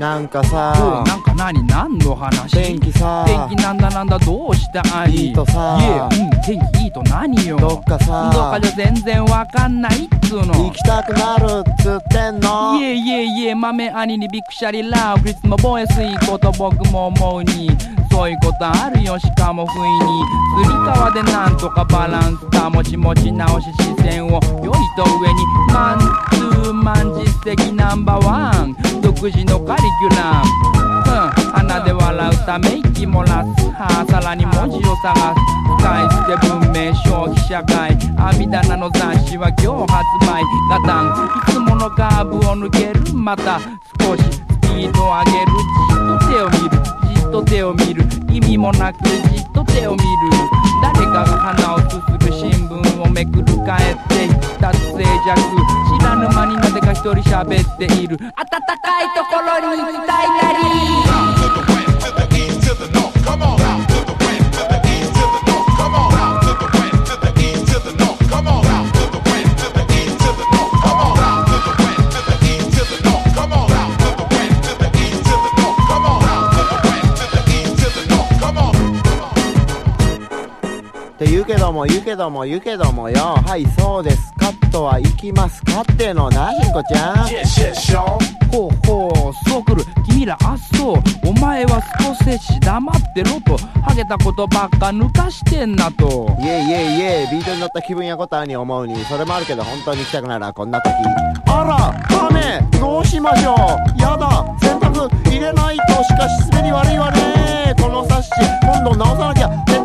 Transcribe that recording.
なんかさ、 なんか何の話？ 天気さ、 天気なんだどうしたいいとさ、 天気いいと何よ？ どっかさ、 どっかじゃ全然わかんないっつうの。 行きたくなるっつってんの。 いえ豆兄にびっくしゃりラブリスもボエスいいこと僕も思うに、そういうことあるよ。しかも不意につり革でなんとかバランス保ち持ち直し視線を良いと上にマンツーマン実績ナンバーワン独自のカリキュラム、鼻で笑うため息漏らす、さらに文字を探す、使い捨て文明消費社会、網棚の雑誌は今日発売、ガタンいつものカーブを抜ける、また少しスピード上げる、じっと手を見る、意味もなくじっと手を見る、誰かが鼻をすすぐ新聞をめくる、帰ってきた静寂、知らぬ間になぜか一人喋っている、暖かいところに行きたいなり。 って言うけどもよ、はいそうですカットは行きますかってのな、ひんこちゃん。 ほうそうくる君ら、あっそう、お前は少し黙ってろと、ハゲたことばっか抜かしてんなと。 イエイビートに乗った気分やことに思うに、それもあるけど本当に行きたくならこんな時、あら雨どうしましょう、やだ洗濯入れないと、しかし滑り悪いわね、この冊子今度直さなきゃ、